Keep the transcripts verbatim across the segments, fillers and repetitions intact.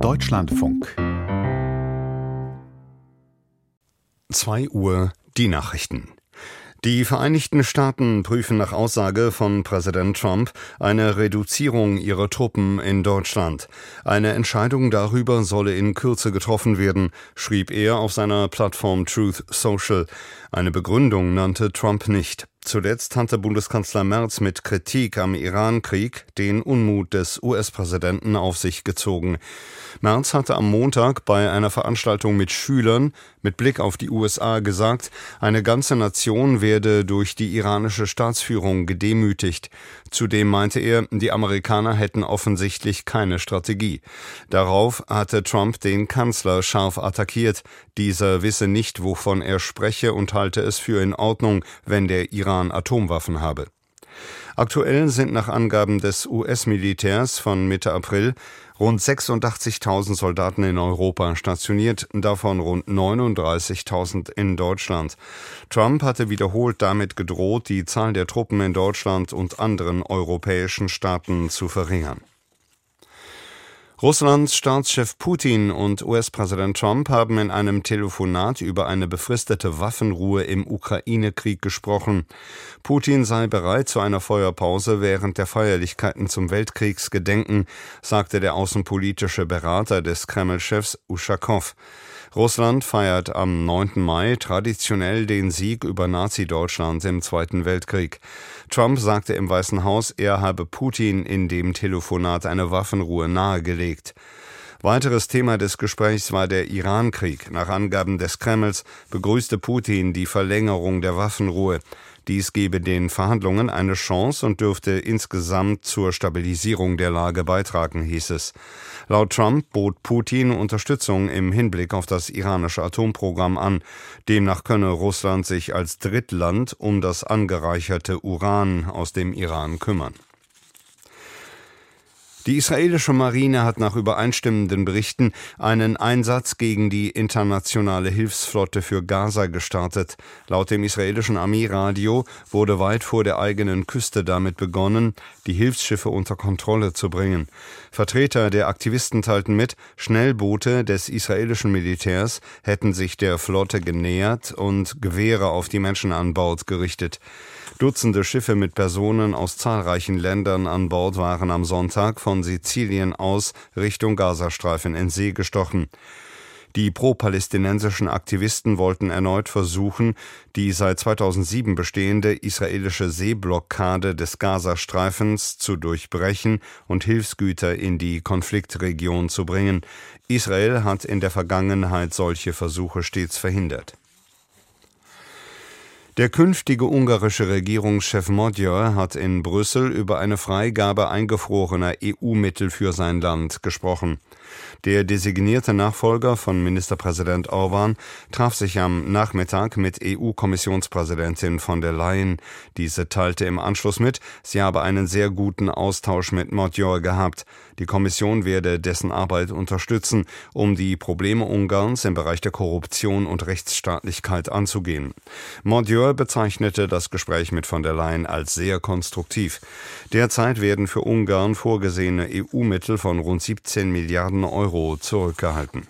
Deutschlandfunk. zwei Uhr die Nachrichten. Die Vereinigten Staaten prüfen nach Aussage von Präsident Trump eine Reduzierung ihrer Truppen in Deutschland. Eine Entscheidung darüber solle in Kürze getroffen werden, schrieb er auf seiner Plattform Truth Social. Eine Begründung nannte Trump nicht. Zuletzt hatte Bundeskanzler Merz mit Kritik am Iran-Krieg den Unmut des U S-Präsidenten auf sich gezogen. Merz hatte am Montag bei einer Veranstaltung mit Schülern mit Blick auf die U S A gesagt, eine ganze Nation werde durch die iranische Staatsführung gedemütigt. Zudem meinte er, die Amerikaner hätten offensichtlich keine Strategie. Darauf hatte Trump den Kanzler scharf attackiert. Dieser wisse nicht, wovon er spreche und halte es für in Ordnung, wenn der Iran Atomwaffen habe. Aktuell sind nach Angaben des U S-Militärs von Mitte April rund sechsundachtzigtausend Soldaten in Europa stationiert, davon rund neununddreißigtausend in Deutschland. Trump hatte wiederholt damit gedroht, die Zahl der Truppen in Deutschland und anderen europäischen Staaten zu verringern. Russlands Staatschef Putin und U S-Präsident Trump haben in einem Telefonat über eine befristete Waffenruhe im Ukraine-Krieg gesprochen. Putin sei bereit zu einer Feuerpause während der Feierlichkeiten zum Weltkriegsgedenken, sagte der außenpolitische Berater des Kreml-Chefs Uschakow. Russland feiert am neunten Mai traditionell den Sieg über Nazi-Deutschland im Zweiten Weltkrieg. Trump sagte im Weißen Haus, er habe Putin in dem Telefonat eine Waffenruhe nahegelegt. Weiteres Thema des Gesprächs war der Iran-Krieg. Nach Angaben des Kremls begrüßte Putin die Verlängerung der Waffenruhe. Dies gebe den Verhandlungen eine Chance und dürfte insgesamt zur Stabilisierung der Lage beitragen, hieß es. Laut Trump bot Putin Unterstützung im Hinblick auf das iranische Atomprogramm an. Demnach könne Russland sich als Drittland um das angereicherte Uran aus dem Iran kümmern. Die israelische Marine hat nach übereinstimmenden Berichten einen Einsatz gegen die internationale Hilfsflotte für Gaza gestartet. Laut dem israelischen Armeeradio wurde weit vor der eigenen Küste damit begonnen, die Hilfsschiffe unter Kontrolle zu bringen. Vertreter der Aktivisten teilten mit, Schnellboote des israelischen Militärs hätten sich der Flotte genähert und Gewehre auf die Menschen an Bord gerichtet. Dutzende Schiffe mit Personen aus zahlreichen Ländern an Bord waren am Sonntag von Sizilien aus Richtung Gazastreifen in See gestochen. Die pro-palästinensischen Aktivisten wollten erneut versuchen, die seit zweitausendsieben bestehende israelische Seeblockade des Gazastreifens zu durchbrechen und Hilfsgüter in die Konfliktregion zu bringen. Israel hat in der Vergangenheit solche Versuche stets verhindert. Der künftige ungarische Regierungschef Magyar hat in Brüssel über eine Freigabe eingefrorener E U-Mittel für sein Land gesprochen. Der designierte Nachfolger von Ministerpräsident Orbán traf sich am Nachmittag mit E U-Kommissionspräsidentin von der Leyen. Diese teilte im Anschluss mit, sie habe einen sehr guten Austausch mit Magyar gehabt. Die Kommission werde dessen Arbeit unterstützen, um die Probleme Ungarns im Bereich der Korruption und Rechtsstaatlichkeit anzugehen. Magyar bezeichnete das Gespräch mit von der Leyen als sehr konstruktiv. Derzeit werden für Ungarn vorgesehene E U-Mittel von rund siebzehn Milliarden Euro zurückgehalten.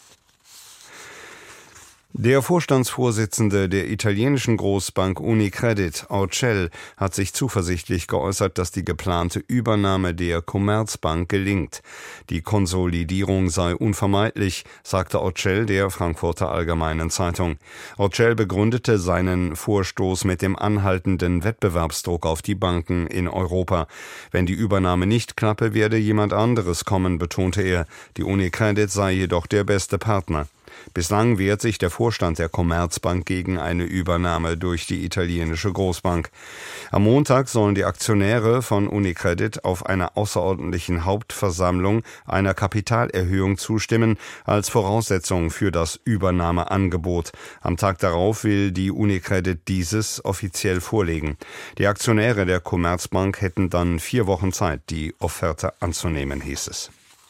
Der Vorstandsvorsitzende der italienischen Großbank Unicredit, Aucel, hat sich zuversichtlich geäußert, dass die geplante Übernahme der Commerzbank gelingt. Die Konsolidierung sei unvermeidlich, sagte Aucel der Frankfurter Allgemeinen Zeitung. Aucel begründete seinen Vorstoß mit dem anhaltenden Wettbewerbsdruck auf die Banken in Europa. Wenn die Übernahme nicht klappe, werde jemand anderes kommen, betonte er. Die Unicredit sei jedoch der beste Partner. Bislang wehrt sich der Vorstand der Commerzbank gegen eine Übernahme durch die italienische Großbank. Am Montag sollen die Aktionäre von Unicredit auf einer außerordentlichen Hauptversammlung einer Kapitalerhöhung zustimmen, als Voraussetzung für das Übernahmeangebot. Am Tag darauf will die Unicredit dieses offiziell vorlegen. Die Aktionäre der Commerzbank hätten dann vier Wochen Zeit, die Offerte anzunehmen, hieß es.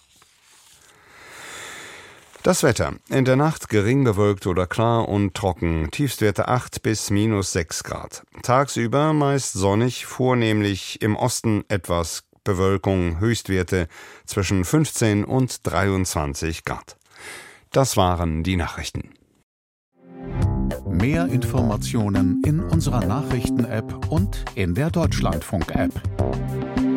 Das Wetter. In der Nacht gering bewölkt oder klar und trocken. Tiefstwerte acht bis minus sechs Grad. Tagsüber meist sonnig, vornehmlich im Osten etwas Bewölkung, Höchstwerte zwischen fünfzehn und dreiundzwanzig Grad. Das waren die Nachrichten. Mehr Informationen in unserer Nachrichten-App und in der Deutschlandfunk-App.